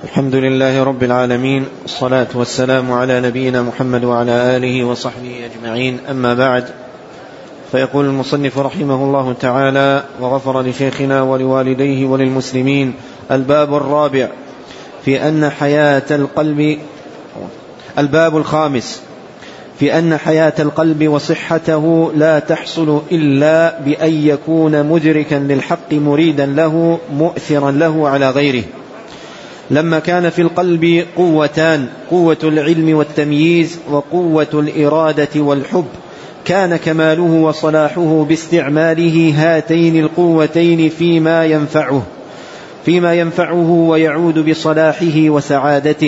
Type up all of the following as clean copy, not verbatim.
الحمد لله رب العالمين، الصلاة والسلام على نبينا محمد وعلى آله وصحبه أجمعين. أما بعد، فيقول المصنف رحمه الله تعالى وغفر لشيخنا ولوالديه وللمسلمين: الباب الرابع في أن حياة القلب الباب الخامس في أن حياة القلب وصحته لا تحصل إلا بأن يكون مدركا للحق مريدا له مؤثرا له على غيره. لما كان في القلب قوتان: قوة العلم والتمييز وقوة الإرادة والحب، كان كماله وصلاحه باستعماله هاتين القوتين فيما ينفعه ويعود بصلاحه وسعادته.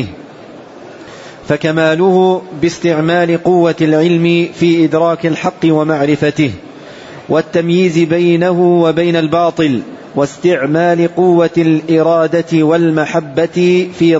فكماله باستعمال قوة العلم في إدراك الحق ومعرفته والتمييز بينه وبين الباطل، واستعمال قوة الإرادة والمحبة في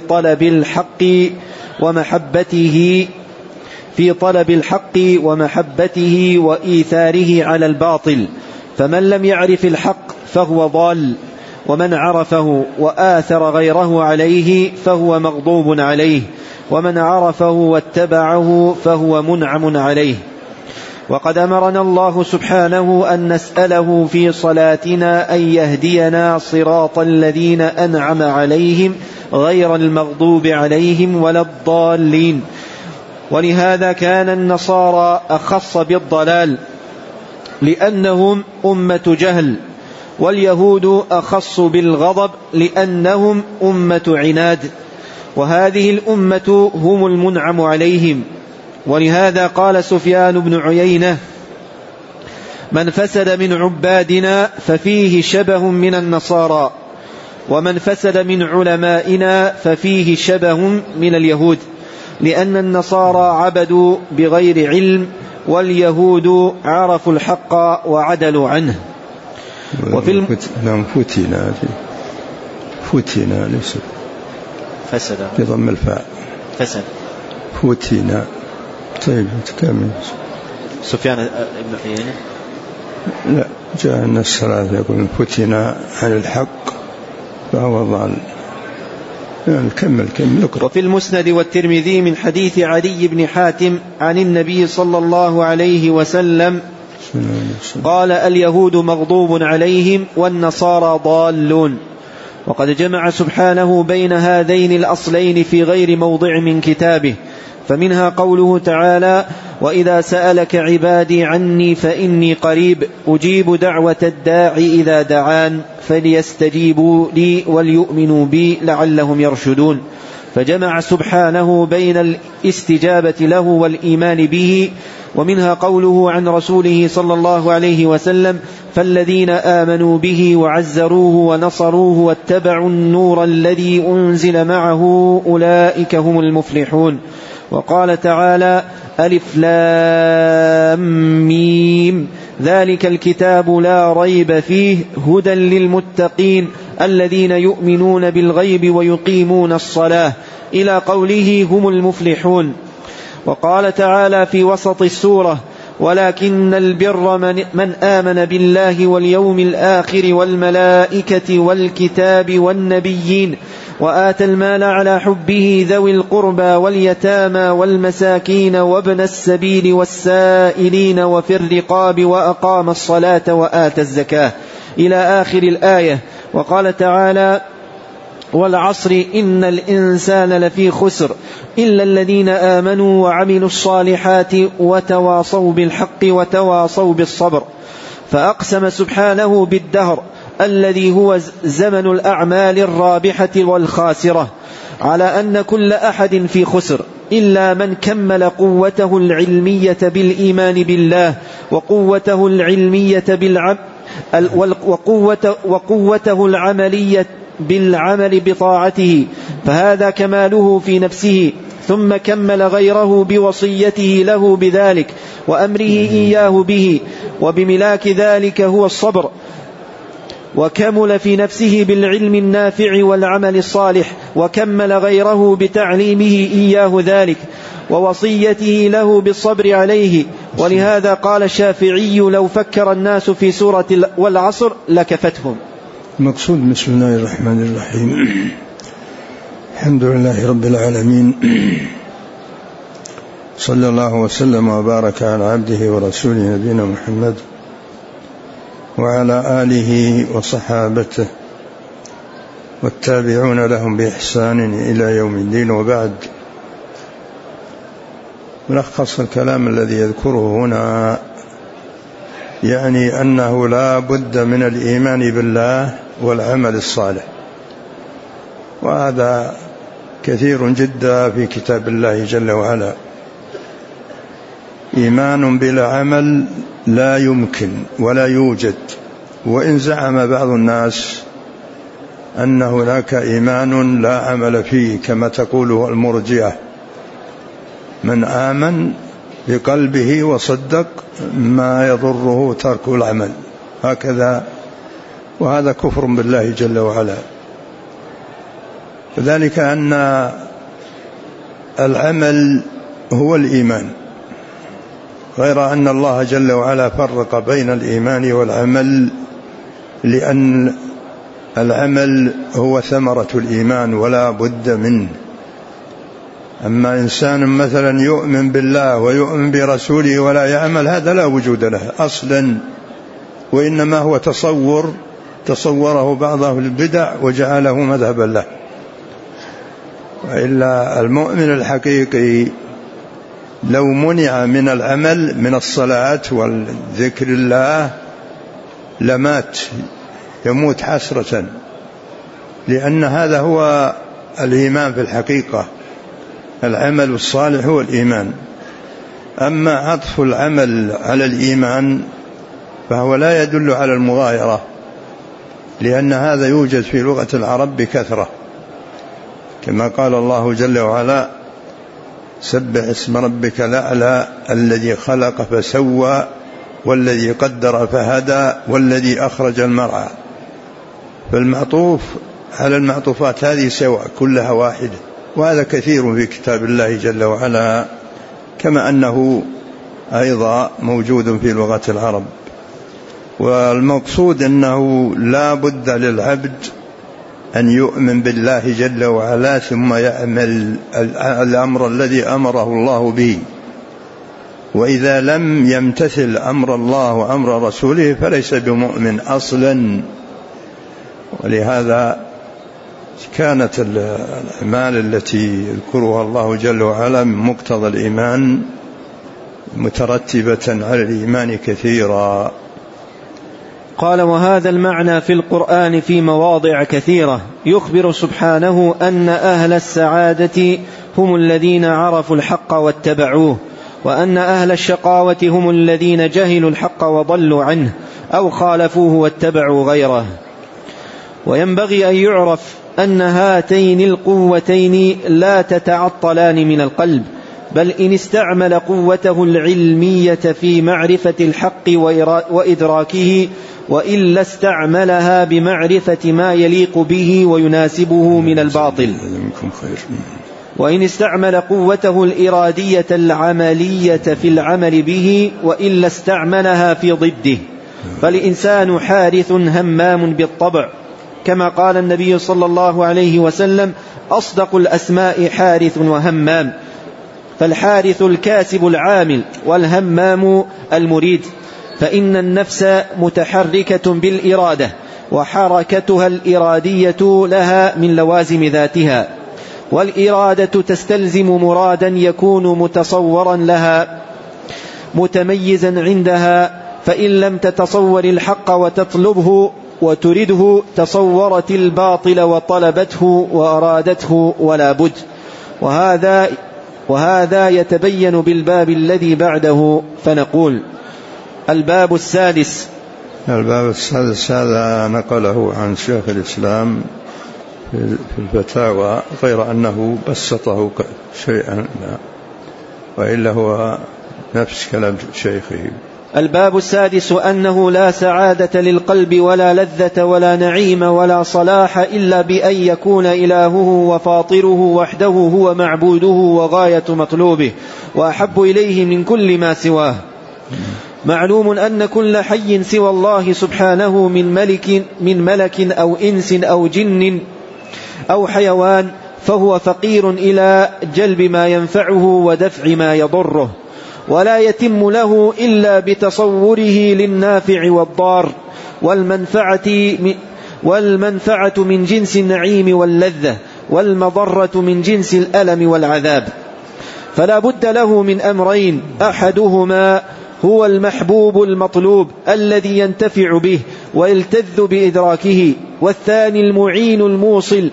طلب الحق ومحبته وإيثاره على الباطل. فمن لم يعرف الحق فهو ضال، ومن عرفه وآثر غيره عليه فهو مغضوب عليه، ومن عرفه واتبعه فهو منعم عليه. وقد أمرنا الله سبحانه أن نسأله في صلاتنا أن يهدينا صراط الذين أنعم عليهم غير المغضوب عليهم ولا الضالين. ولهذا كان النصارى أخص بالضلال لأنهم أمة جهل، واليهود أخص بالغضب لأنهم أمة عناد، وهذه الأمة هم المنعم عليهم. ولهذا قال سفيان بن عيينة: من فسد من عبادنا ففيه شبه من النصارى، ومن فسد من علمائنا ففيه شبه من اليهود، لأن النصارى عبدوا بغير علم، واليهود عرفوا الحق وعدلوا عنه. فتنا ليس فسد بضم الفاء، فسد فتنا. طيب تكمل. سفيان بن عيينة لا، جاء النص ثلاثة يقول فتنا عن الحق فهو ضال. يعني كمل. وفي المسند والترمذي من حديث علي بن حاتم عن النبي صلى الله عليه وسلم قال: اليهود مغضوب عليهم والنصارى ضالون. وقد جمع سبحانه بين هذين الأصلين في غير موضع من كتابه، فمنها قوله تعالى: وإذا سألك عبادي عني فإني قريب أجيب دعوة الداعي إذا دعان فليستجيبوا لي وليؤمنوا بي لعلهم يرشدون. فجمع سبحانه بين الاستجابة له والإيمان به. ومنها قوله عن رسوله صلى الله عليه وسلم: فالذين آمنوا به وعزروه ونصروه واتبعوا النور الذي أنزل معه أولئك هم المفلحون. وقال تعالى: ألف لام ميم ذلك الكتاب لا ريب فيه هدى للمتقين الذين يؤمنون بالغيب ويقيمون الصلاة، إلى قوله هم المفلحون. وقال تعالى في وسط السورة: ولكن البر من آمن بالله واليوم الآخر والملائكة والكتاب والنبيين وآتى المال على حبه ذوي القربى واليتامى والمساكين وابن السبيل والسائلين وفي الرقاب وأقام الصلاة وآتى الزكاة، إلى آخر الآية. وقال تعالى: والعصر إن الإنسان لفي خسر إلا الذين آمنوا وعملوا الصالحات وتواصوا بالحق وتواصوا بالصبر. فأقسم سبحانه بالدهر الذي هو زمن الأعمال الرابحة والخاسرة على أن كل أحد في خسر إلا من كمل قوته العلمية بالإيمان بالله وقوته العلمية وقوته العملية بالعمل بطاعته، فهذا كماله في نفسه. ثم كمل غيره بوصيته له بذلك وأمره إياه به، وبملاك ذلك هو الصبر. وكمل في نفسه بالعلم النافع والعمل الصالح، وكمل غيره بتعليمه إياه ذلك ووصيته له بالصبر عليه. ولهذا قال الشافعي: لو فكر الناس في سورة والعصر لكفتهم. المقصود بسم الله الرحمن الرحيم الحمد لله رب العالمين، صلى الله وسلم وبارك على عبده ورسوله نبينا محمد وعلى آله وصحابته والتابعون لهم بإحسان إلى يوم الدين. وبعد، ملخص الكلام الذي يذكره هنا يعني أنه لا بد من الإيمان بالله والعمل الصالح، وهذا كثير جدا في كتاب الله جل وعلا. إيمان بلا عمل لا يمكن ولا يوجد، وإن زعم بعض الناس أن هناك إيمان لا عمل فيه كما تقوله المرجئة، من آمن بقلبه وصدق ما يضره ترك العمل، هكذا، وهذا كفر بالله جل وعلا. وذلك أن العمل هو الإيمان، غير أن الله جل وعلا فرق بين الإيمان والعمل، لأن العمل هو ثمرة الإيمان ولا بد منه. أما إنسان مثلا يؤمن بالله ويؤمن برسوله ولا يعمل، هذا لا وجود له أصلا، وإنما هو تصوره بعض أهل البدع وجعله مذهبا له. وإلا المؤمن الحقيقي لو منع من العمل من الصلاة والذكر الله لمات، يموت حسرة، لأن هذا هو الإيمان في الحقيقة. العمل الصالح هو الإيمان. أما عطف العمل على الإيمان فهو لا يدل على المغايرة، لأن هذا يوجد في لغة العرب بكثرة، كما قال الله جل وعلا: سبح اسم ربك الأعلى الذي خلق فسوى والذي قدر فهدى والذي أخرج المرعى. فالمعطوف على المعطوفات هذه سواء، كلها واحدة، وهذا كثير في كتاب الله جل وعلا، كما أنه أيضا موجود في لغة العرب. والمقصود أنه لا بد للعبد أن يؤمن بالله جل وعلا ثم يعمل الأمر الذي أمره الله به، وإذا لم يمتثل أمر الله وأمر رسوله فليس بمؤمن أصلا. ولهذا كانت الأعمال التي يذكرها الله جل وعلا من مقتضى الإيمان مترتبة على الإيمان كثيرا. قال: وهذا المعنى في القرآن في مواضع كثيرة. يخبر سبحانه أن أهل السعادة هم الذين عرفوا الحق واتبعوه، وأن أهل الشقاوة هم الذين جهلوا الحق وضلوا عنه أو خالفوه واتبعوا غيره. وينبغي أن يعرف أن هاتين القوتين لا تتعطلان من القلب، بل إن استعمل قوته العلمية في معرفة الحق وإدراكه، وإلا استعملها بمعرفة ما يليق به ويناسبه من الباطل. وإن استعمل قوته الإرادية العملية في العمل به، وإلا استعملها في ضده. فالإنسان حارث همام بالطبع، كما قال النبي صلى الله عليه وسلم: أصدق الأسماء حارث وهمام. فالحارث الكاسب العامل، والهمام المريد. فإن النفس متحركة بالإرادة، وحركتها الإرادية لها من لوازم ذاتها، والإرادة تستلزم مرادا يكون متصورا لها متميزا عندها، فإن لم تتصور الحق وتطلبه وترده تصورت الباطل وطلبته وأرادته ولا بد. وهذا يتبين بالباب الذي بعده. فنقول: الباب السادس. هذا نقله عن شيخ الإسلام في الفتاوى، غير أنه بسطه شيئا، وإلا هو نفس كلام شيخه. الباب السادس: أنه لا سعادة للقلب ولا لذة ولا نعيم ولا صلاح إلا بأن يكون إلهه وفاطره وحده هو معبوده وغاية مطلوبه وأحب إليه من كل ما سواه. معلوم أن كل حي سوى الله سبحانه من ملك أو إنس أو جن أو حيوان فهو فقير إلى جلب ما ينفعه ودفع ما يضره، ولا يتم له إلا بتصوره للنافع والضار، والمنفعة من جنس النعيم واللذة، والمضرة من جنس الألم والعذاب. فلا بد له من أمرين: أحدهما هو المحبوب المطلوب الذي ينتفع به ويلتذ بإدراكه، والثاني المعين الموصل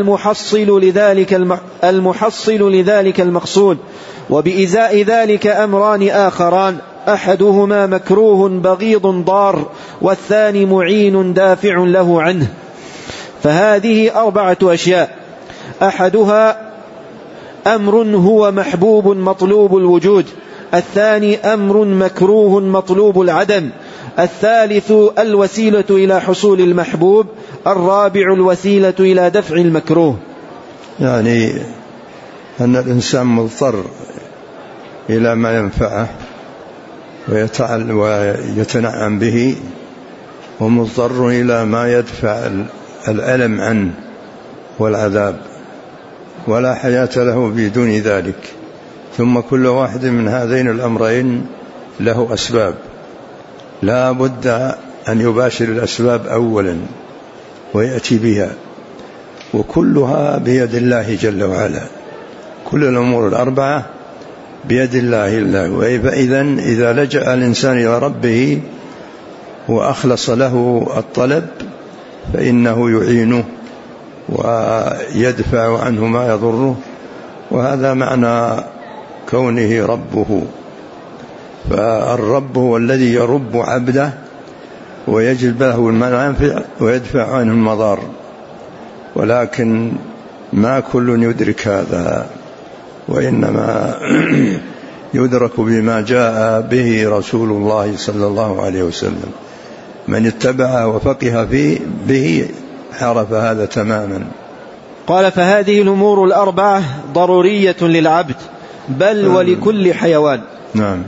المحصل لذلك المقصود. وبإزاء ذلك أمران آخران: أحدهما مكروه بغيض ضار، والثاني معين دافع له عنه. فهذه 4 أشياء: أحدها أمر هو محبوب مطلوب الوجود، الثاني أمر مكروه مطلوب العدم، الثالث الوسيلة إلى حصول المحبوب، الرابع الوسيلة إلى دفع المكروه. يعني أن الإنسان مضطر إلى ما ينفعه ويتنعم به، ومضطر إلى ما يدفع الألم عنه والعذاب، ولا حياة له بدون ذلك. ثم كل واحد من هذين الأمرين له أسباب، لا بد أن يباشر الأسباب أولا ويأتي بها، وكلها بيد الله جل وعلا. كل الأمور ال4 بيد الله. فإذن إذا لجأ الإنسان إلى ربه وأخلص له الطلب فإنه يعينه ويدفع عنه ما يضره، وهذا معنى كونه ربه. فالرب هو الذي يرب عبده ويجلب له المنافع ويدفع عنه المضار، ولكن ما كل يدرك هذا، وإنما يدرك بما جاء به رسول الله صلى الله عليه وسلم. من اتبعه وفقه به عرف هذا تماما. قال: فهذه الأمور ال4 ضرورية للعبد، بل ولكل حيوان. نعم.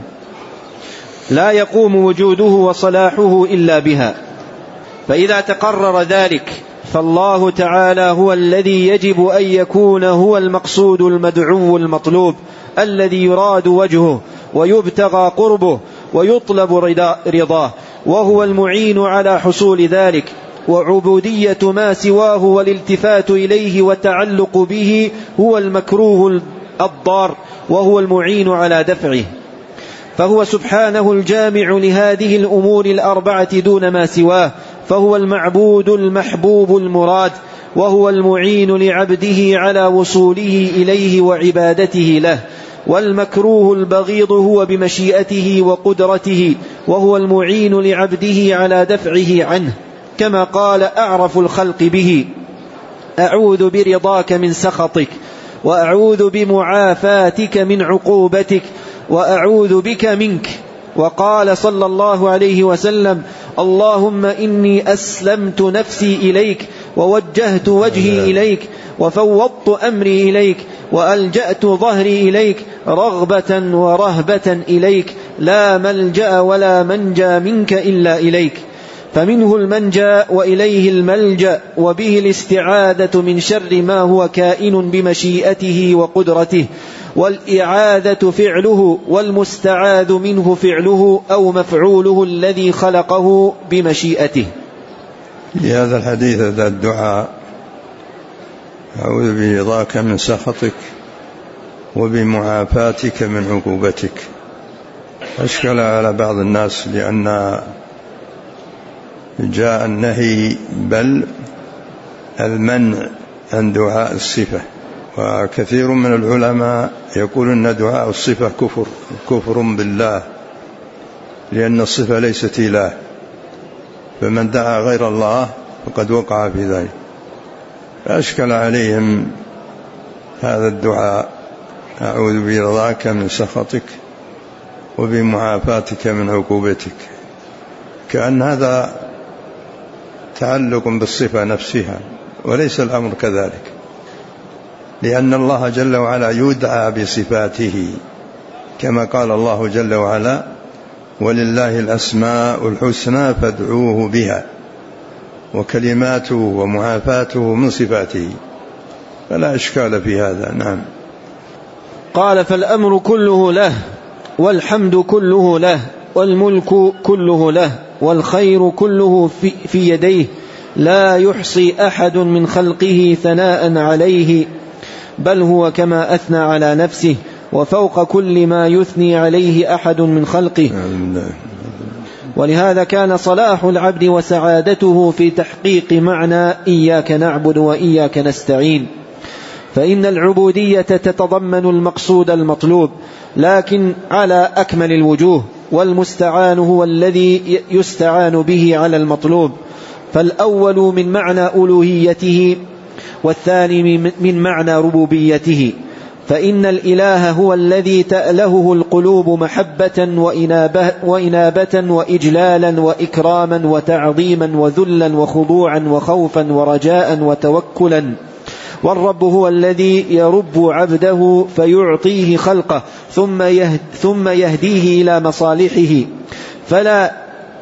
لا يقوم وجوده وصلاحه إلا بها. فإذا تقرر ذلك فالله تعالى هو الذي يجب أن يكون هو المقصود المدعو المطلوب، الذي يراد وجهه ويبتغى قربه ويطلب رضاه، وهو المعين على حصول ذلك. وعبودية ما سواه والالتفات إليه والتعلق به هو المكروه الضار، وهو المعين على دفعه. فهو سبحانه الجامع لهذه الأمور ال4 دون ما سواه، فهو المعبود المحبوب المراد، وهو المعين لعبده على وصوله إليه وعبادته له. والمكروه البغيض هو بمشيئته وقدرته، وهو المعين لعبده على دفعه عنه، كما قال أعرف الخلق به: أعوذ برضاك من سخطك، وأعوذ بمعافاتك من عقوبتك، وأعوذ بك منك. وقال صلى الله عليه وسلم: اللهم إني أسلمت نفسي إليك، ووجهت وجهي إليك، وفوضت أمري إليك، وألجأت ظهري إليك، رغبة ورهبة إليك، لا ملجأ ولا منجى منك إلا إليك. فمنه المنجى وإليه الملجأ، وبه الاستعاذة من شر ما هو كائن بمشيئته وقدرته، والإعاذة فعله، والمستعاذ منه فعله أو مفعوله الذي خلقه بمشيئته. في هذا الحديث ذا الدعاء: أعوذ برضاك من سخطك وبمعافاتك من عقوبتك، أشكل على بعض الناس، لأن جاء النهي بل المنع عن دعاء الصفة. وكثير من العلماء يقول أن دعاء الصفة كفر بالله، لأن الصفة ليست إله، فمن دعا غير الله فقد وقع في ذلك. فأشكل عليهم هذا الدعاء: أعوذ برضاك من سخطك وبمعافاتك من عقوبتك، كأن هذا تعلق بالصفة نفسها، وليس الأمر كذلك، لأن الله جل وعلا يدعى بصفاته، كما قال الله جل وعلا: ولله الأسماء الحسنى فادعوه بها، وكلماته ومعافاته من صفاته. فلا إشكال في هذا. نعم. قال: فالأمر كله له، والحمد كله له، والملك كله له، والخير كله في يديه، لا يحصي أحد من خلقه ثناء عليه، بل هو كما أثنى على نفسه، وفوق كل ما يثني عليه أحد من خلقه. ولهذا كان صلاح العبد وسعادته في تحقيق معنى إياك نعبد وإياك نستعين، فإن العبودية تتضمن المقصود المطلوب، لكن على أكمل الوجوه، والمستعان هو الذي يستعان به على المطلوب، فالأول من معنى ألوهيته، والثاني من معنى ربوبيته. فإن الإله هو الذي تألهه القلوب محبة وإنابة وإجلالا وإكراما وتعظيما وذلا وخضوعا وخوفا ورجاء وتوكلا، والرب هو الذي يرب عبده فيعطيه خلقه ثم يهديه إلى مصالحه، فلا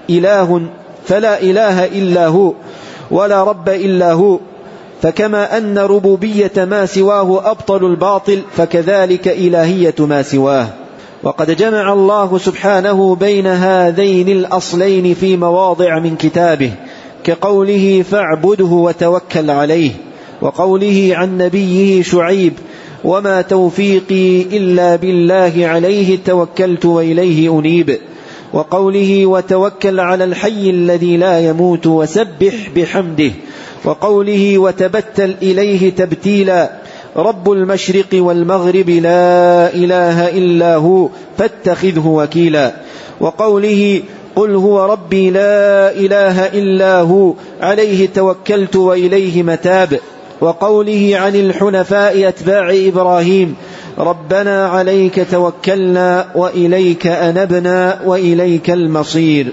إله إلا هو، ولا رب إلا هو. فكما أن ربوبية ما سواه أبطل الباطل، فكذلك إلهية ما سواه. وقد جمع الله سبحانه بين هذين الأصلين في مواضع من كتابه، كقوله: فاعبده وتوكل عليه، وقوله عن نبيه شعيب: وما توفيقي إلا بالله عليه توكلت وإليه أنيب، وقوله: وتوكل على الحي الذي لا يموت وسبح بحمده، وقوله: وتبتل إليه تبتيلا، رب المشرق والمغرب لا إله إلا هو فاتخذه وكيلا، وقوله: قل هو ربي لا إله إلا هو عليه توكلت وإليه متاب، وقوله عن الحنفاء أتباع إبراهيم: ربنا عليك توكلنا وإليك أنبنا وإليك المصير.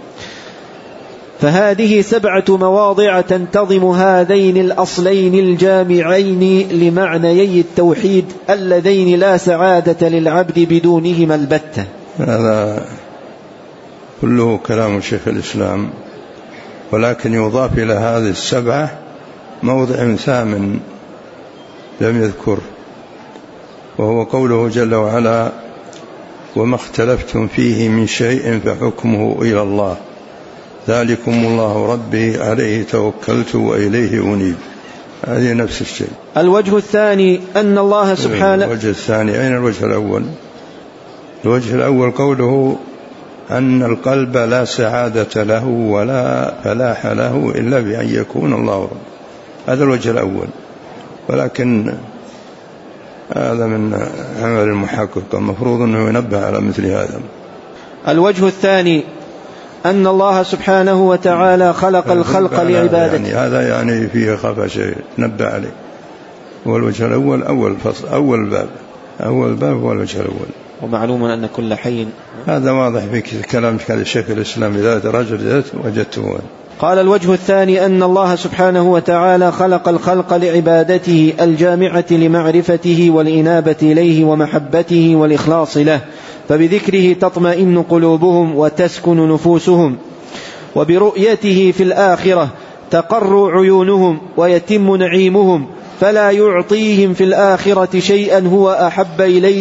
فهذه 7 مواضع تنتظم هذين الأصلين الجامعين لمعنيي التوحيد اللذين لا سعادة للعبد بدونهما البتة. هذا كله كلام شيخ الإسلام، ولكن يضاف إلى هذه 7 موضع ثامن لم يذكر، وهو قوله جل وعلا: وما اختلفتم فيه من شيء فحكمه إلى الله ذلكم الله ربي عليه توكلت وإليه أنيب. هذه نفس الشيء. الوجه الثاني أن الله سبحانه. الوجه الثاني أين الوجه الأول؟ الوجه الأول قوله أن القلب لا سعادة له ولا فلاح له إلا بأن يكون الله رب. هذا الوجه الأول، ولكن هذا من عمل المحقق، المفروض أنه ينبه على مثل هذا. الوجه الثاني أن الله سبحانه وتعالى خلق الخلق لعبادته. يعني هذا يعني فيه خفى شيء نبه عليه. والوجه الأول أول باب هو الوجه الأول. ومعلوم أن كل حي، هذا واضح في كلام الشيخ الإسلام: إذا رجل وجدته. قال: الوجه الثاني أن الله سبحانه وتعالى خلق الخلق لعبادته الجامعة لمعرفته والإنابة إليه ومحبته والإخلاص له، فبذكره تطمئن قلوبهم وتسكن نفوسهم، وبرؤيته في الآخرة تقر عيونهم ويتم نعيمهم، فلا يعطيهم في الآخرة شيئا هو أحب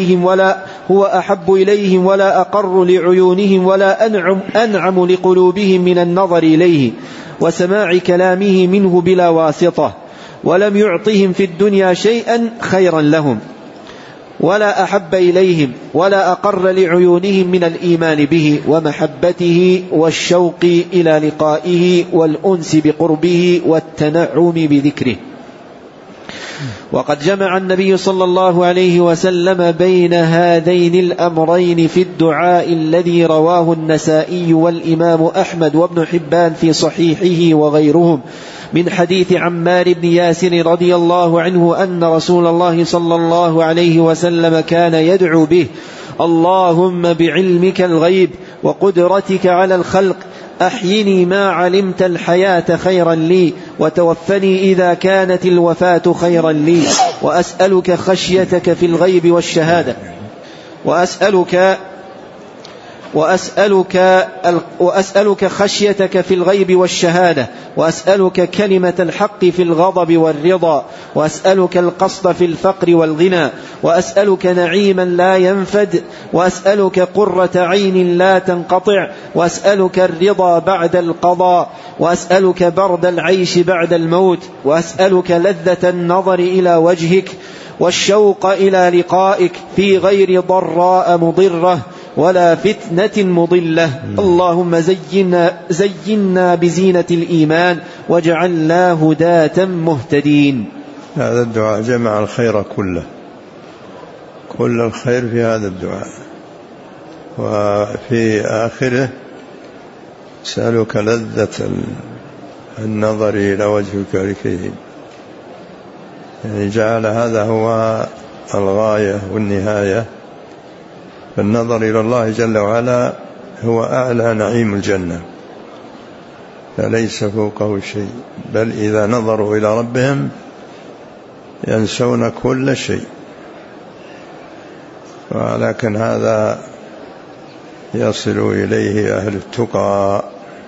إليهم ولا أقر لعيونهم ولا أنعم لقلوبهم من النظر إليه وسماع كلامه منه بلا واسطة، ولم يعطهم في الدنيا شيئا خيرا لهم ولا أحب إليهم ولا أقر لعيونهم من الإيمان به ومحبته والشوق إلى لقائه والأنس بقربه والتنعم بذكره. وقد جمع النبي صلى الله عليه وسلم بين هذين الأمرين في الدعاء الذي رواه النسائي والإمام أحمد وابن حبان في صحيحه وغيرهم من حديث عمار بن ياسر رضي الله عنه أن رسول الله صلى الله عليه وسلم كان يدعو به: اللهم بعلمك الغيب وقدرتك على الخلق أحيني ما علمت الحياة خيرا لي، وتوفني إذا كانت الوفاة خيرا لي، وأسألك خشيتك في الغيب والشهادة، وأسألك وأسألك خشيتك في الغيب والشهادة، وأسألك كلمة الحق في الغضب والرضا، وأسألك القصد في الفقر والغنى، وأسألك نعيما لا ينفد، وأسألك قرة عين لا تنقطع، وأسألك الرضا بعد القضاء، وأسألك برد العيش بعد الموت، وأسألك لذة النظر إلى وجهك والشوق إلى لقائك في غير ضراء مضرة ولا فتنة مضلة. اللهم زينا بزينة الإيمان واجعلنا هداة مهتدين. هذا الدعاء جمع الخير كله، كل الخير في هذا الدعاء. وفي آخره أسألك لذة النظر إلى وجهك الكريم، يعني جعل هذا هو الغاية والنهاية. فالنظر إلى الله جل وعلا هو أعلى نعيم الجنة، فليس فوقه شيء، بل إذا نظروا إلى ربهم ينسون كل شيء. ولكن هذا يصل إليه أهل التقى،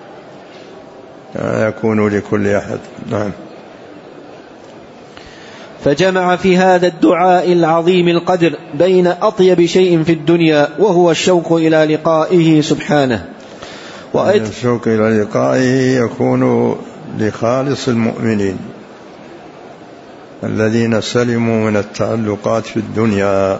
يكون لكل أحد. نعم. فجمع في هذا الدعاء العظيم القدر بين أطيب شيء في الدنيا وهو الشوق إلى لقائه سبحانه. الشوق إلى لقائه يكون لخالص المؤمنين الذين سلموا من التعلقات في الدنيا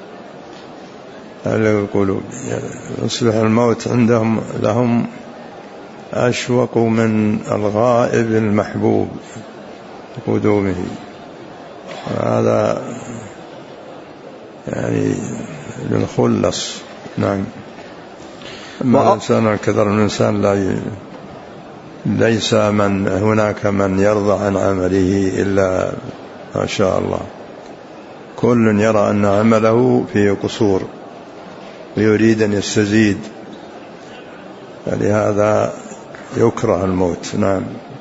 على القلوب، يصبح الموت عندهم لهم أشوق من الغائب المحبوب قدومه. هذا يعني للخلص. نعم. ما الإنسان كثر من الإنسان ليس من هناك من يرضى عن عمله إلا ما شاء الله، كل يرى أن عمله فيه قصور ويريد أن يستزيد، فلهذا يكره الموت. نعم.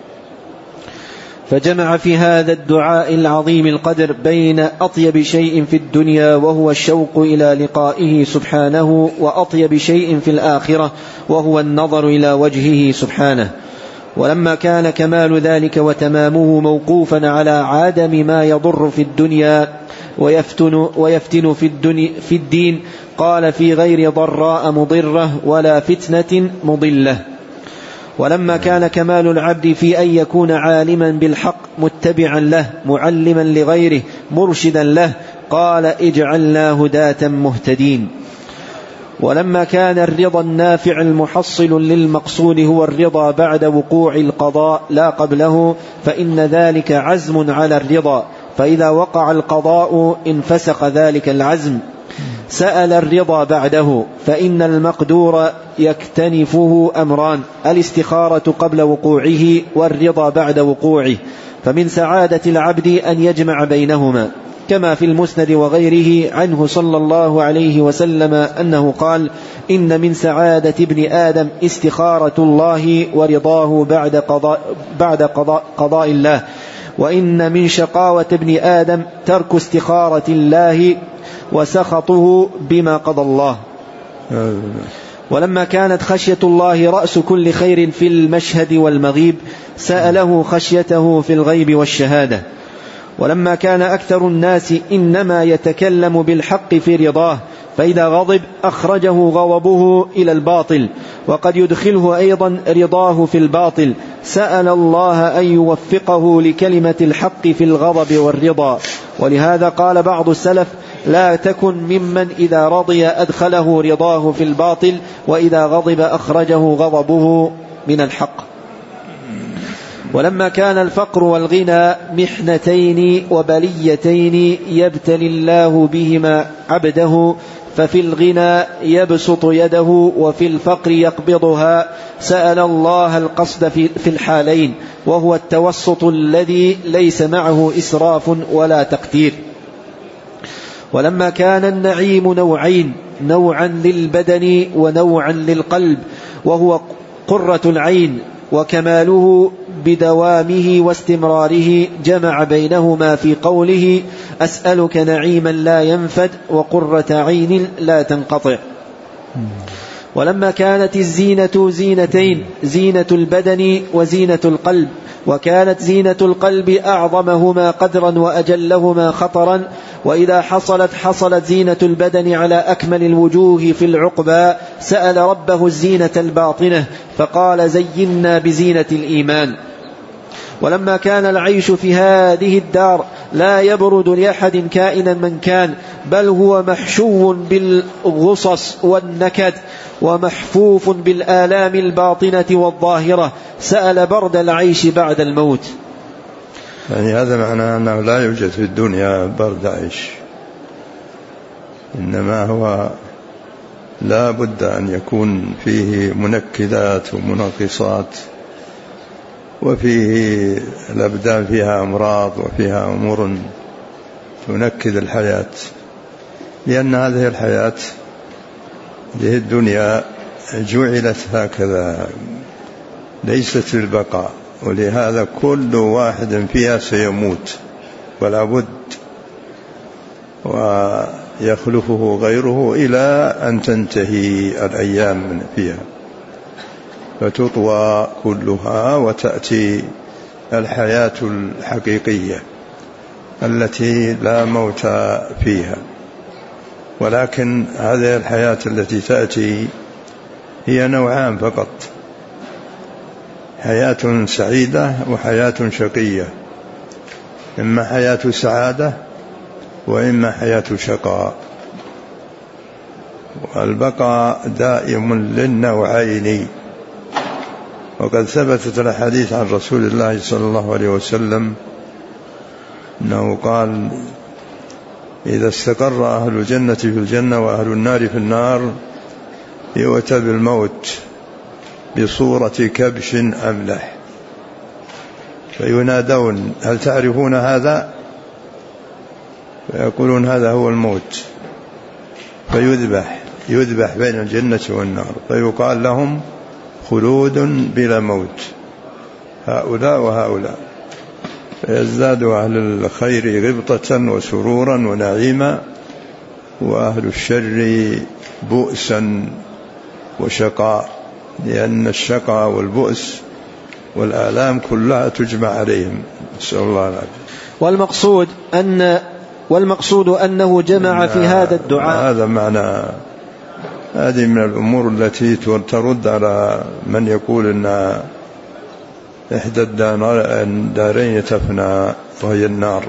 فجمع في هذا الدعاء العظيم القدر بين أطيب شيء في الدنيا وهو الشوق إلى لقائه سبحانه، وأطيب شيء في الآخرة وهو النظر إلى وجهه سبحانه. ولما كان كمال ذلك وتمامه موقوفا على عدم ما يضر في الدنيا ويفتن في الدين، قال في غير ضراء مضرة ولا فتنة مضلة. ولما كان كمال العبد في أن يكون عالما بالحق متبعا له معلما لغيره مرشدا له، قال اجعلنا هداة مهتدين. ولما كان الرضا النافع المحصل للمقصود هو الرضا بعد وقوع القضاء لا قبله، فإن ذلك عزم على الرضا، فإذا وقع القضاء انفسخ ذلك العزم. سأل الرضا بعده، فإن المقدور يكتنفه أمران: الاستخارة قبل وقوعه والرضا بعد وقوعه. فمن سعادة العبد أن يجمع بينهما، كما في المسند وغيره عنه صلى الله عليه وسلم أنه قال: إن من سعادة ابن آدم استخارة الله ورضاه بعد قضاء الله، وإن من شقاوة ابن آدم ترك استخارة الله وسخطه بما قضى الله. ولما كانت خشية الله رأس كل خير في المشهد والمغيب، سأله خشيته في الغيب والشهادة. ولما كان أكثر الناس إنما يتكلم بالحق في رضاه، فإذا غضب أخرجه غضبه إلى الباطل، وقد يدخله أيضا رضاه في الباطل، سأل الله أن يوفقه لكلمة الحق في الغضب والرضا. ولهذا قال بعض السلف: لا تكن ممن إذا رضي أدخله رضاه في الباطل، وإذا غضب أخرجه غضبه من الحق. ولما كان الفقر والغنى محنتين وبليتين يبتلي الله بهما عبده، ففي الغنى يبسط يده وفي الفقر يقبضها، سأل الله القصد في الحالين، وهو التوسط الذي ليس معه إسراف ولا تقتير. ولما كان النعيم نوعين: نوعا للبدن ونوعا للقلب، وهو قرة العين وكماله بدوامه واستمراره، جمع بينهما في قوله: أسألك نعيما لا ينفد وقرة عين لا تنقطع. ولما كانت الزينة زينتين، زينة البدن وزينة القلب، وكانت زينة القلب أعظمهما قدرا وأجلهما خطرا، وإذا حصلت زينة البدن على أكمل الوجوه في العقبى سأل ربه الزينة الباطنة فقال زينا بزينة الإيمان. ولما كان العيش في هذه الدار لا يبرد لأحد كائنا من كان، بل هو محشو بالغصص والنكد ومحفوف بالآلام الباطنة والظاهرة، سأل برد العيش بعد الموت. يعني هذا معناه أنه لا يوجد في الدنيا برد عيش، إنما هو لا بد أن يكون فيه منكدات ومنقصات، وفيه الأبدان فيها أمراض وفيها أمور تنكد الحياة، لأن هذه الحياة هذه الدنيا جعلت هكذا ليست للبقاء، ولهذا كل واحد فيها سيموت ولا بد، ويخلفه غيره إلى أن تنتهي الأيام فيها فتطوى كلها وتأتي الحياة الحقيقية التي لا موت فيها. ولكن هذه الحياة التي تأتي هي نوعان فقط، حياة سعيدة وحياة شقية، إما حياة سعادة وإما حياة شقاء، والبقاء دائم للنوعين. وقد ثبتت الحديث عن رسول الله صلى الله عليه وسلم أنه قال: إذا استقر أهل الجنة في الجنة وأهل النار في النار يؤتى بالموت بصورة كبش أملح فينادون: هل تعرفون هذا؟ فيقولون: هذا هو الموت، فيذبح بين الجنة والنار، فيقال لهم: خلود بلا موت، هؤلاء وهؤلاء، فيزداد أهل الخير غبطة وسرورا ونعيما، وأهل الشر بؤسا وشقاء، لأن الشقاء والبؤس والآلام كلها تجمع عليهم، نسأل الله العافية. والمقصود أنه جمع في هذا الدعاء. هذا معنى، هذه من الأمور التي ترد على من يقول أن إحدى الدارين تفنى وهي النار،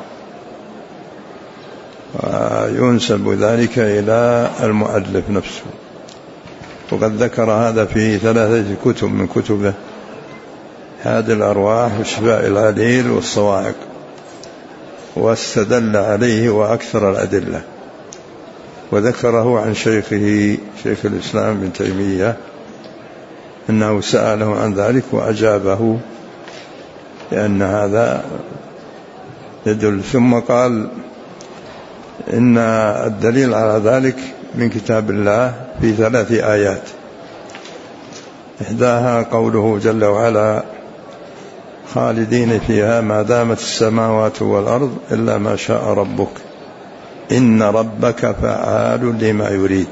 وينسب ذلك إلى المؤلف نفسه، وقد ذكر هذا في 3 كتب من كتبه: هادي الأرواح وشفاء العليل والصواعق، واستدل عليه وأكثر الأدلة، وذكره عن شيخه شيخ الإسلام ابن تيمية أنه سأله عن ذلك وأجابه، لأن هذا يدل. ثم قال: إن الدليل على ذلك من كتاب الله في 3 آيات، إحداها قوله جل وعلا: خالدين فيها ما دامت السماوات والأرض إلا ما شاء ربك إن ربك فعال لما يريد.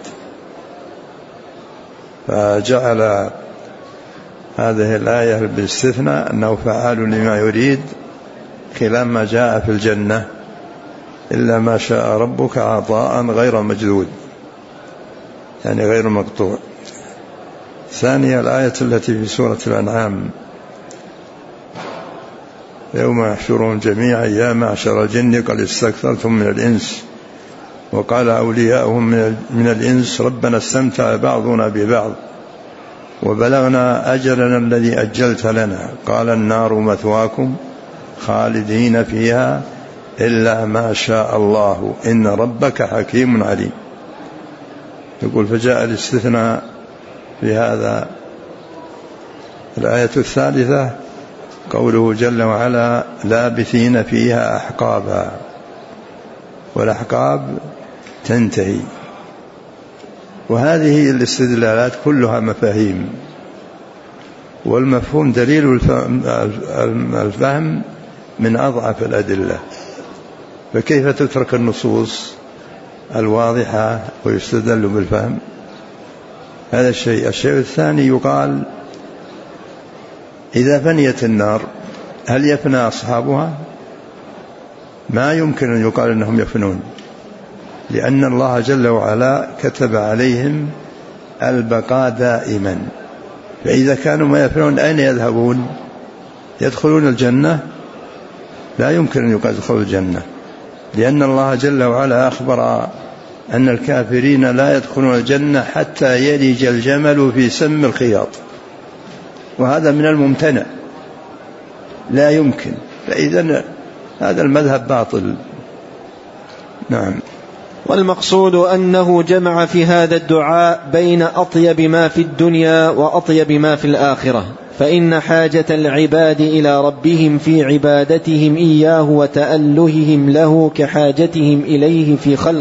فجعل هذه الآية بالاستثناء أنه فعال لما يريد، خلاف ما جاء في الجنة: إلا ما شاء ربك عطاء غير مجدود، يعني غير مقطوع. ثانية الآية التي في سورة الأنعام: يوم يحشرهم جميعا يا معشر الجن قد استكثرتم من الإنس وقال أولياؤهم من الإنس ربنا استمتع بعضنا ببعض وبلغنا أجلنا الذي أجلت لنا قال النار مثواكم خالدين فيها إلا ما شاء الله إن ربك حكيم عليم. يقول: فجاء الاستثناء في هذا. الآية الثالثة قوله جل وعلا: لابثين فيها أحقابا، والأحقاب تنتهي. وهذه الاستدلالات كلها مفاهيم، والمفهوم دليل الفهم من أضعف الأدلة، فكيف تترك النصوص الواضحة ويستدل بالفهم؟ هذا الشيء. الشيء الثاني يقال إذا فنيت النار هل يفنى أصحابها؟ ما يمكن أن يقال أنهم يفنون، لأن الله جل وعلا كتب عليهم البقاء دائما، فإذا كانوا ما يفنون أين يذهبون؟ يدخلون الجنة؟ لا يمكن أن يدخلوا الجنة، لأن الله جل وعلا أخبر أن الكافرين لا يدخلون الجنة حتى يلج الجمل في سم الخياط، وهذا من الممتنع، لا يمكن. فإذا هذا المذهب باطل. نعم. والمقصود أنه جمع في هذا الدعاء بين أطيب ما في الدنيا وأطيب ما في الآخرة، فإن حاجة العباد إلى ربهم في عبادتهم إياه وتألههم له كحاجتهم إليه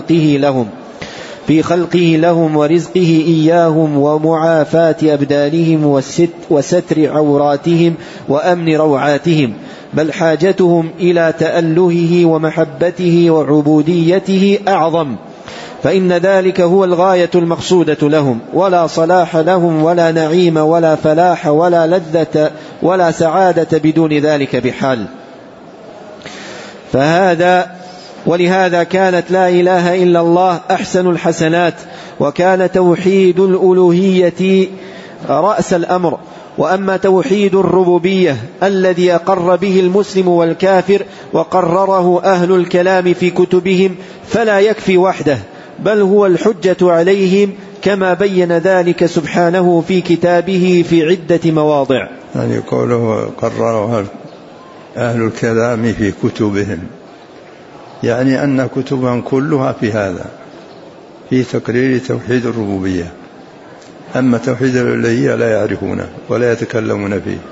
في خلقه لهم ورزقه إياهم ومعافاة أبدانهم وستر عوراتهم وأمن روعاتهم، بل حاجتهم إلى تألهه ومحبته وعبوديته أعظم، فإن ذلك هو الغاية المقصودة لهم، ولا صلاح لهم ولا نعيم ولا فلاح ولا لذة ولا سعادة بدون ذلك بحال. ولهذا كانت لا إله إلا الله أحسن الحسنات، وكان توحيد الألوهية رأس الأمر. وأما توحيد الربوبية الذي أقر به المسلم والكافر وقرره أهل الكلام في كتبهم فلا يكفي وحده، بل هو الحجة عليهم، كما بين ذلك سبحانه في كتابه في عدة مواضع. يعني قوله قرره أهل الكلام في كتبهم، يعني أن كتبهم كلها في هذا، في تقرير توحيد الربوبية. أما توحيد الألوهية لا يعرفونه ولا يتكلمون فيه،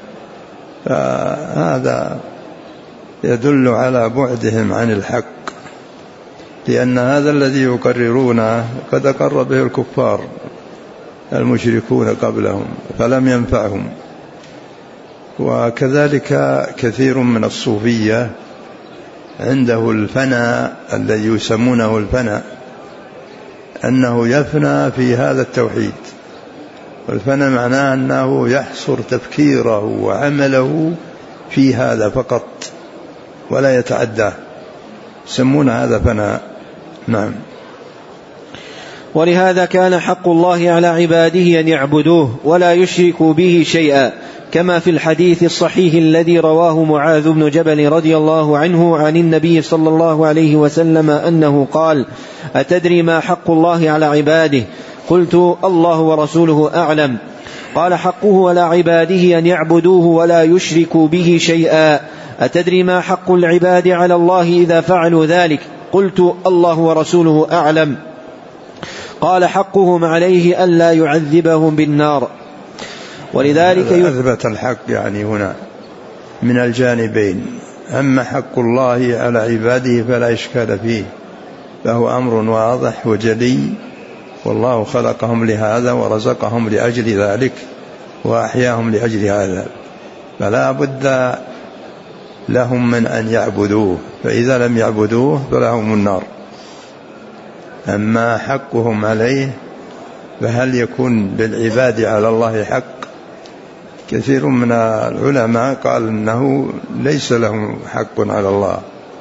فهذا يدل على بعدهم عن الحق، لأن هذا الذي يقررونه قد أقر به الكفار المشركون قبلهم فلم ينفعهم. وكذلك كثير من الصوفية عنده الفناء الذي يسمونه الفناء، أنه يفنى في هذا التوحيد، والفناء معناه أنه يحصر تفكيره وعمله في هذا فقط ولا يتعداه، يسمون هذا فناء. نعم. ولهذا كان حق الله على عباده أن يعبدوه ولا يشركوا به شيئا، كما في الحديث الصحيح الذي رواه معاذ بن جبل رضي الله عنه عن النبي صلى الله عليه وسلم أنه قال: أتدري ما حق الله على عباده؟ قلت: الله ورسوله أعلم. قال: حقه على عباده أن يعبدوه ولا يشركوا به شيئا. أتدري ما حق العباد على الله إذا فعلوا ذلك؟ قلت: الله ورسوله أعلم. قال: حقهم عليه ألا يعذبهم بالنار. ولذلك أثبت الحق يعني هنا من الجانبين. أما حق الله على عباده فلا إشكال فيه، فهو أمر واضح وجلي، والله خلقهم لهذا ورزقهم لأجل ذلك وأحياهم لأجل هذا، فلا بد لهم من أن يعبدوه، فإذا لم يعبدوه فلهم النار. أما حقهم عليه فهل يكون للعباد على الله حق؟ كثير من العلماء قال إنه ليس لهم حق على الله،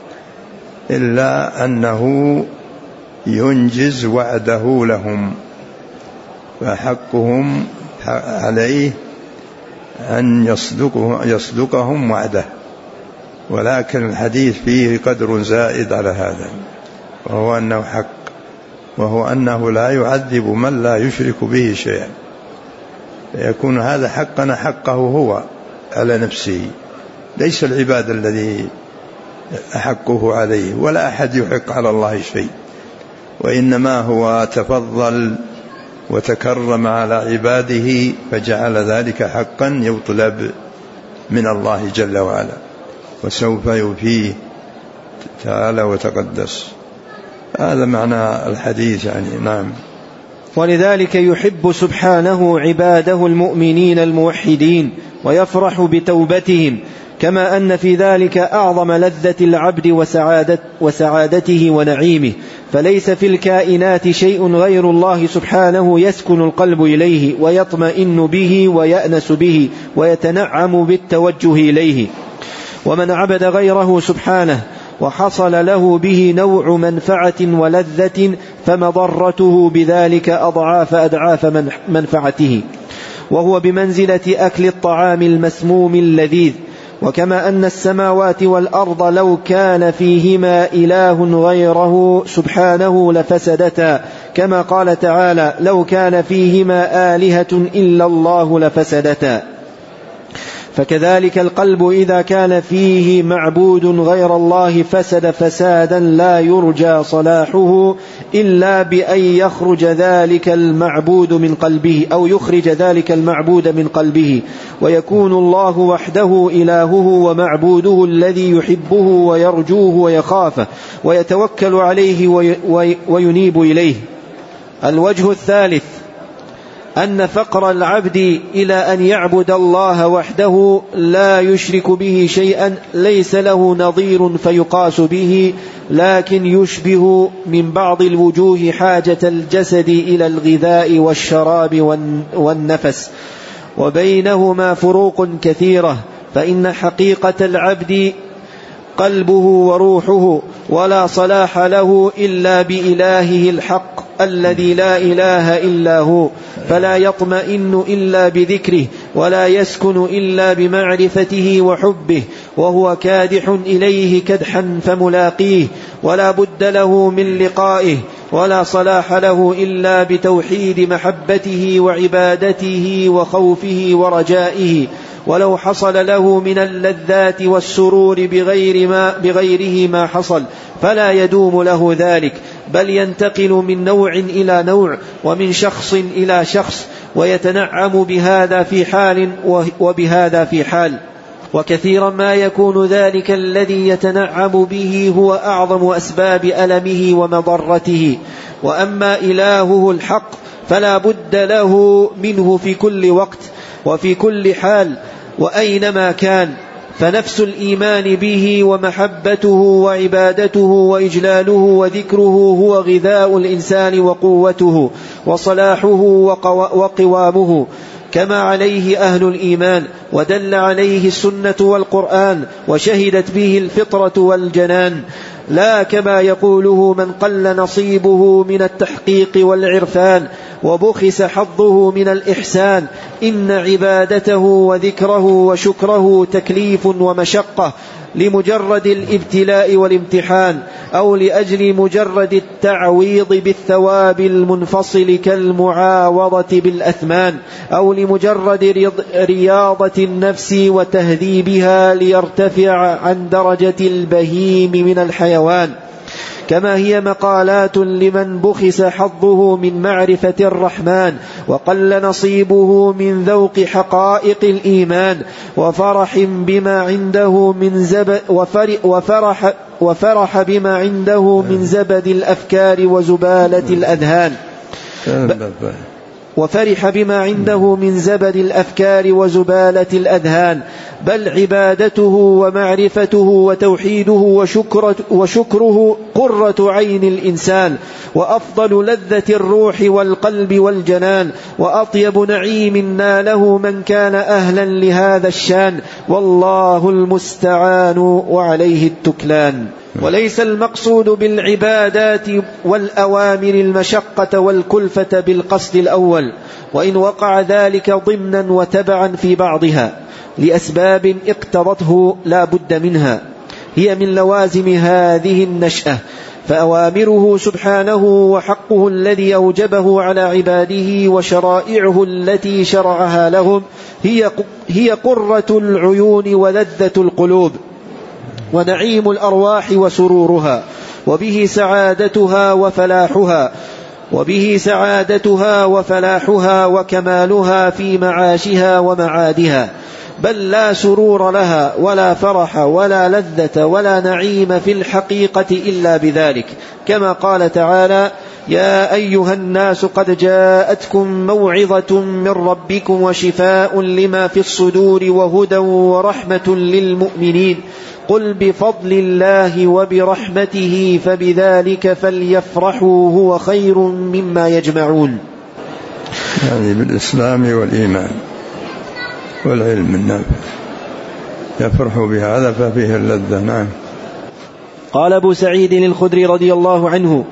إلا أنه ينجز وعده لهم، فحقهم عليه أن يصدقهم وعده، ولكن الحديث فيه قدر زائد على هذا، وهو أنه حق، وهو أنه لا يعذب من لا يشرك به شيئا، فيكون هذا حقه هو على نفسه، ليس العباد الذي حقه عليه، ولا أحد يحق على الله شيء، وإنما هو تفضل وتكرم على عباده فجعل ذلك حقا يطلب من الله جل وعلا، وسوف يوفيه تعالى وتقدس. هذا معنى الحديث يعني. نعم. ولذلك يحب سبحانه عباده المؤمنين الموحدين ويفرح بتوبتهم، كما أن في ذلك أعظم لذة العبد وسعادته ونعيمه، فليس في الكائنات شيء غير الله سبحانه يسكن القلب إليه ويطمئن به ويأنس به ويتنعم بالتوجه إليه. ومن عبد غيره سبحانه وحصل له به نوع منفعة ولذة فمضرته بذلك أضعاف منفعته، وهو بمنزلة أكل الطعام المسموم اللذيذ. وكما أن السماوات والأرض لو كان فيهما إله غيره سبحانه لفسدتا، كما قال تعالى: لو كان فيهما آلهة إلا الله لفسدتا. فكذلك القلب إذا كان فيه معبود غير الله فسد فسادا لا يرجى صلاحه إلا بأن يخرج ذلك المعبود من قلبه، أو يخرج ذلك المعبود من قلبه، ويكون الله وحده إلهه ومعبوده الذي يحبه ويرجوه ويخافه ويتوكل عليه وينيب إليه. الوجه الثالث أن فقر العبد إلى أن يعبد الله وحده لا يشرك به شيئا ليس له نظير فيقاس به، لكن يشبه من بعض الوجوه حاجة الجسد إلى الغذاء والشراب والنفس، وبينهما فروق كثيرة. فإن حقيقة العبد قلبه وروحه، ولا صلاح له إلا بإلهه الحق الذي لا إله إلا هو، فلا يطمئن إلا بذكره، ولا يسكن إلا بمعرفته وحبه، وهو كادح إليه كدحا فملاقيه، ولا بد له من لقائه، ولا صلاح له إلا بتوحيد محبته وعبادته وخوفه ورجائه. ولو حصل له من اللذات والسرور بغيره ما حصل، فلا يدوم له ذلك، بل ينتقل من نوع إلى نوع ومن شخص إلى شخص، ويتنعم بهذا في حال وبهذا في حال. وكثيرا ما يكون ذلك الذي يتنعم به هو أعظم أسباب ألمه ومضرته. وأما إلهه الحق فلا بد له منه في كل وقت وفي كل حال وأينما كان، فنفس الإيمان به ومحبته وعبادته وإجلاله وذكره هو غذاء الإنسان وقوته وصلاحه وقوامه، كما عليه أهل الإيمان، ودل عليه السنة والقرآن، وشهدت به الفطرة والجنان، لا كما يقوله من قل نصيبه من التحقيق والعرفان وبخس حظه من الإحسان. إن عبادته وذكره وشكره تكليف ومشقة لمجرد الابتلاء والامتحان، أو لأجل مجرد التعويض بالثواب المنفصل كالمعاوضة بالأثمان، أو لمجرد رياضة النفس وتهذيبها ليرتفع عن درجة البهيم من الحيوان. كما هي مقالات لمن بخس حظه من معرفة الرحمن وقل نصيبه من ذوق حقائق الإيمان وفرح بما عنده من زبد الأفكار وزبالة الأذهان. وفرح بما عنده من زبد الأفكار وزبالة الأذهان، بل عبادته ومعرفته وتوحيده وشكره قرة عين الإنسان، وأفضل لذة الروح والقلب والجنان، وأطيب نعيم ناله من كان أهلا لهذا الشان، والله المستعان وعليه التكلان. وليس المقصود بالعبادات والأوامر المشقة والكلفة بالقصد الأول، وإن وقع ذلك ضمنا وتبعا في بعضها لأسباب اقتضته لا بد منها، هي من لوازم هذه النشأة. فأوامره سبحانه وحقه الذي أوجبه على عباده وشرائعه التي شرعها لهم هي قرة العيون ولذة القلوب ونعيم الأرواح وسرورها، وبه سعادتها وفلاحها وكمالها في معاشها ومعادها، بل لا سرور لها ولا فرح ولا لذة ولا نعيم في الحقيقة إلا بذلك، كما قال تعالى: يا أيها الناس قد جاءتكم موعظة من ربكم وشفاء لما في الصدور وهدى ورحمة للمؤمنين قل بفضل الله وبرحمته فبذلك فليفرحوا هو خير مما يجمعون. يعني بالإسلام والإيمان والعلم النافع يفرحوا بهذا ففيه اللذة. نعم. قال أبو سعيد الخدري رضي الله عنه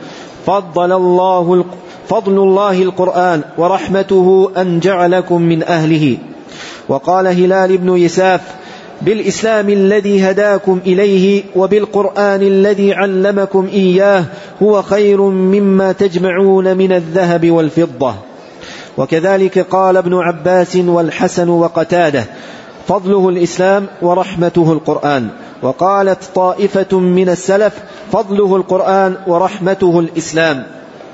فضل الله القرآن ورحمته أن جعلكم من أهله. وقال هلال بن يساف بالإسلام الذي هداكم إليه وبالقرآن الذي علمكم إياه هو خير مما تجمعون من الذهب والفضة. وكذلك قال ابن عباس والحسن وقتاده فضله الإسلام ورحمته القرآن. وقالت طائفة من السلف فضله القرآن ورحمته الإسلام.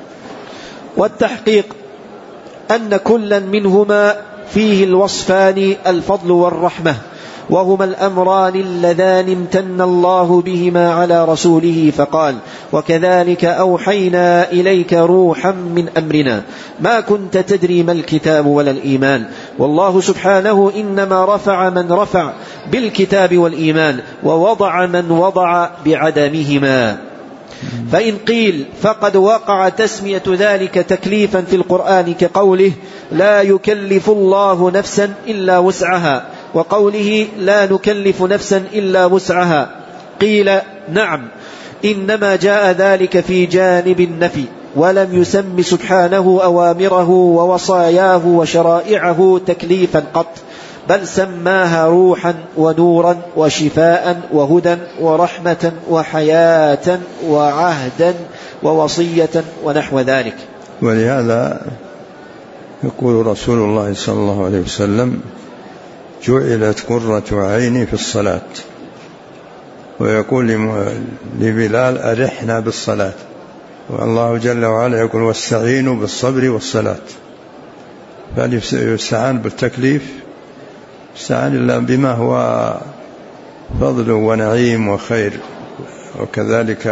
والتحقيق أن كلا منهما فيه الوصفان الفضل والرحمة، وهما الأمران اللذان امتن الله بهما على رسوله فقال وكذلك أوحينا إليك روحا من أمرنا ما كنت تدري ما الكتاب ولا الإيمان. والله سبحانه إنما رفع من رفع بالكتاب والإيمان ووضع من وضع بعدمهما. فإن قيل فقد وقع تسمية ذلك تكليفا في القرآن كقوله لا يكلف الله نفسا إلا وسعها وقوله لا نكلف نفسا إلا وسعها. قيل نعم إنما جاء ذلك في جانب النفي ولم يسم سبحانه أوامره ووصاياه وشرائعه تكليفا قط، بل سماها روحا ونورا وشفاء وهدى ورحمة وحياة وعهدا ووصية ونحو ذلك. ولهذا يقول رسول الله صلى الله عليه وسلم جعلت قرة عيني في الصلاة، ويقول لبلال أرحنا بالصلاة، والله جل وعلا يقول واستعينوا بالصبر والصلاة. فليستعان بالتكليف استعان الله بما هو فضل ونعيم وخير، وكذلك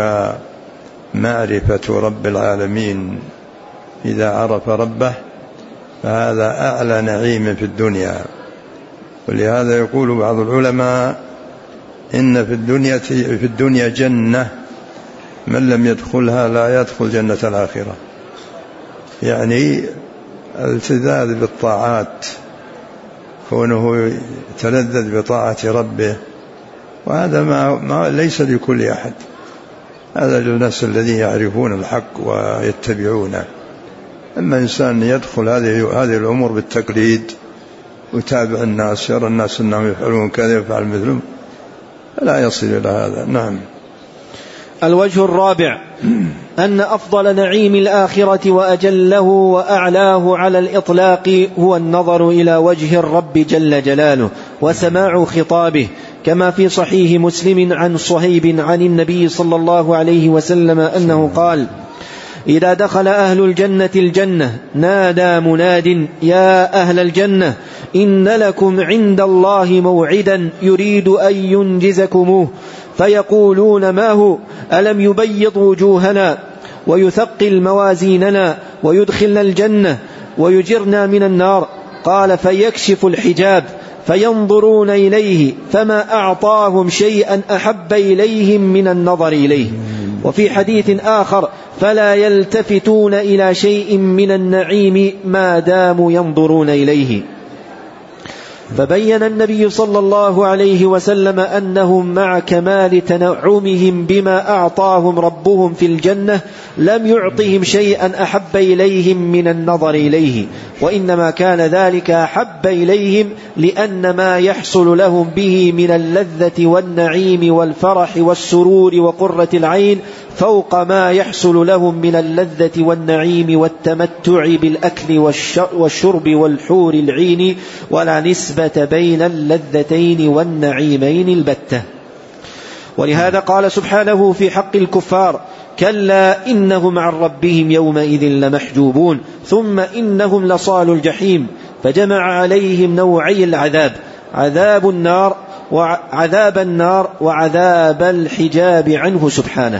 معرفة رب العالمين. إذا عرف ربه فهذا أعلى نعيم في الدنيا. ولهذا يقول بعض العلماء إن في الدنيا جنة من لم يدخلها لا يدخل جنة الآخرة، يعني التذاذ بالطاعات، كونه يتلذذ بطاعة ربه، وهذا ما ليس لكل أحد، هذا للناس الذين يعرفون الحق ويتبعونه. أما إنسان يدخل هذه الأمور بالتقليد وتابع الناس، يرى الناس أنهم يفعلون كذا يفعل مثلهم، فلا يصل إلى هذا. نعم. الوجه الرابع أن أفضل نعيم الآخرة وأجله وأعلاه على الإطلاق هو النظر إلى وجه الرب جل جلاله وسماع خطابه، كما في صحيح مسلم عن صهيب عن النبي صلى الله عليه وسلم أنه قال إذا دخل أهل الجنة الجنة نادى مناد يا أهل الجنة إن لكم عند الله موعدا يريد أن ينجزكموه، فيقولون ما هو؟ ألم يبيض وجوهنا ويثقل موازيننا ويدخلنا الجنة ويجرنا من النار؟ قال فيكشف الحجاب فينظرون إليه فما أعطاهم شيئا أحب إليهم من النظر إليه. وفي حديث آخر فلا يلتفتون إلى شيء من النعيم ما داموا ينظرون إليه. فبين النبي صلى الله عليه وسلم أنهم مع كمال تنعمهم بما أعطاهم ربهم في الجنة لم يعطهم شيئا أحب إليهم من النظر إليه، وإنما كان ذلك أحب إليهم لأن ما يحصل لهم به من اللذة والنعيم والفرح والسرور وقرة العين فوق ما يحصل لهم من اللذة والنعيم والتمتع بالأكل والشرب والحور العين، ولا نسبة بين اللذتين والنعيمين البتة. ولهذا قال سبحانه في حق الكفار كلا إنهم عن ربهم يومئذ لمحجوبون ثم إنهم لصال الجحيم، فجمع عليهم نوعي العذاب، عذاب النار وعذاب الحجاب عنه سبحانه،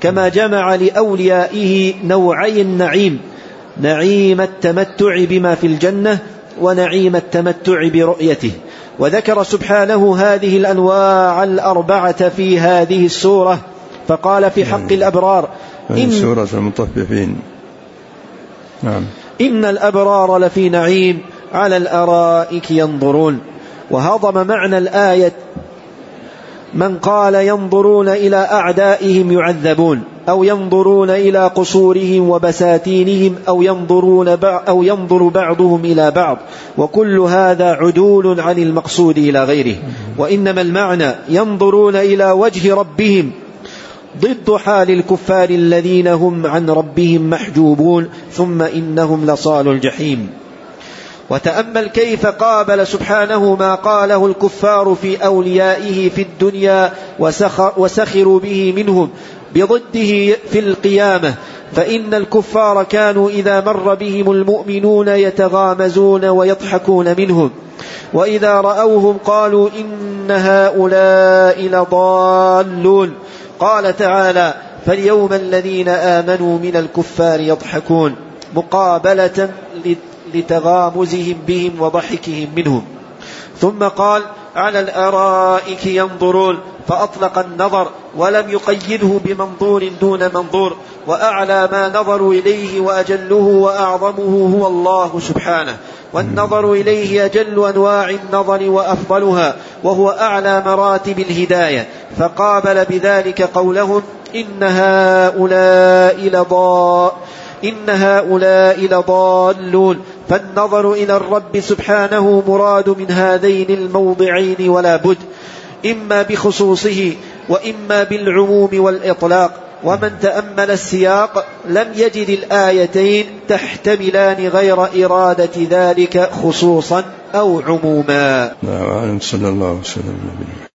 كما جمع لأوليائه نوعي النعيم: نعيم التمتع بما في الجنة ونعيم التمتع برؤيته. وذكر سبحانه هذه الأنواع الأربعة في هذه السورة، فقال في حق الأبرار: سورة المطففين. نعم. إن الأبرار لفي نعيم على الأرائك ينظرون. وهضم معنى الآية من قال ينظرون إلى أعدائهم يعذبون، أو ينظرون إلى قصورهم وبساتينهم، أو ينظر بعضهم إلى بعض، وكل هذا عدول عن المقصود إلى غيره. وإنما المعنى ينظرون إلى وجه ربهم، ضد حال الكفار الذين هم عن ربهم محجوبون، ثم إنهم لصالوا الجحيم. وتأمل كيف قابل سبحانه ما قاله الكفار في أوليائه في الدنيا وسخروا به منهم بضده في القيامة. فإن الكفار كانوا إذا مر بهم المؤمنون يتغامزون ويضحكون منهم، وإذا رأوهم قالوا إن هؤلاء لضالون. قال تعالى: فاليوم الذين آمنوا من الكفار يضحكون، مقابلة لتغامزهم بهم وضحكهم منهم. ثم قال: على الأرائك ينظرون، فأطلق النظر ولم يقيده بمنظور دون منظور، وأعلى ما نظروا إليه وأجله وأعظمه هو الله سبحانه، والنظر إليه أجل أنواع النظر وأفضلها، وهو أعلى مراتب الهداية. فقابل بذلك قولهم إن هؤلاء لضالون. فالنظر إلى الرب سبحانه مراد من هذين الموضعين ولا بد، إما بخصوصه وإما بالعموم والإطلاق. ومن تأمل السياق لم يجد الآيتين تحتملان غير إرادة ذلك خصوصا أو عموما. صلى الله وسلم.